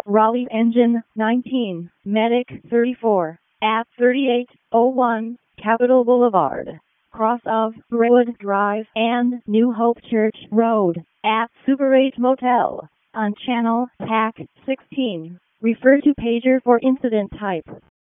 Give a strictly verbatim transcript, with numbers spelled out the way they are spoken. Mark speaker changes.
Speaker 1: Raleigh Engine nineteen, Medic thirty-four, at thirty-eight oh one Capitol Boulevard, cross of Braywood Drive and New Hope Church Road, at Super eight Motel, on Channel P A C sixteen. Refer to pager for incident type.